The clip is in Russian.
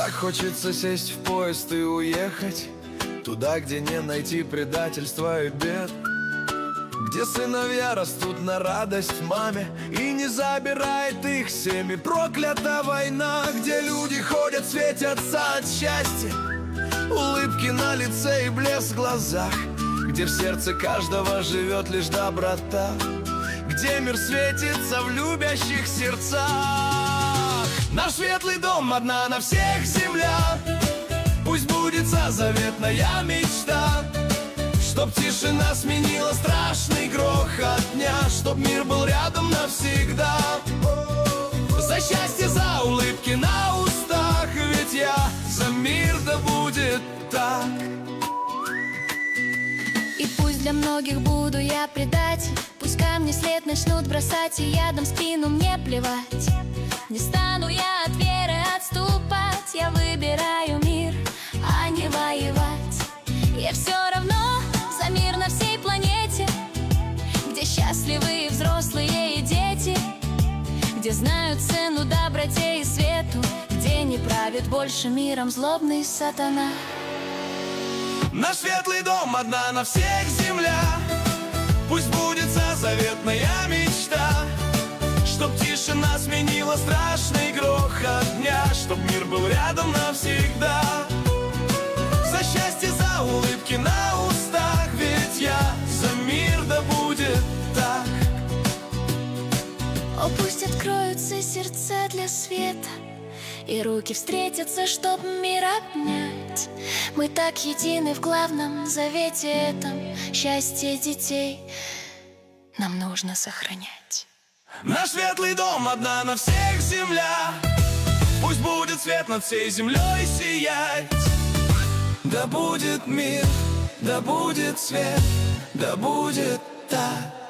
Так хочется сесть в поезд и уехать туда, где не найти предательства и бед, где сыновья растут на радость маме и не забирает их семьи проклята война, где люди ходят, светятся от счастья, улыбки на лице и блеск в глазах, где в сердце каждого живет лишь доброта, где мир светится в любящих сердцах. Наш светлый дом одна на всех земля, пусть сбудется заветная мечта, чтоб тишина сменила страшный грохот дня, чтоб мир был рядом навсегда. За счастье, за улыбки на устах, ведь я за мир, да будет так. И пусть для многих буду я предатель, пусть камни след начнут бросать, и ядом спину мне плевать. Не стану я от веры отступать, я выбираю мир, а не воевать. Я все равно за мир на всей планете, где счастливые взрослые и дети, где знают цену доброте и свету, где не правит больше миром злобный сатана. Наш светлый дом одна на всех земля, пусть сбудется заветная мечта, чтоб тишина сменила страшный грохот дня, чтоб мир был рядом навсегда. За счастье, за улыбки на устах, ведь я за мир, да будет так. О, пусть откроются сердца для света, и руки встретятся, чтоб мир обнять. Мы так едины в главном завете этом, счастье детей нам нужно сохранять. Наш светлый дом одна на всех земля, пусть будет свет над всей землей сиять. Да будет мир, да будет свет, да будет так.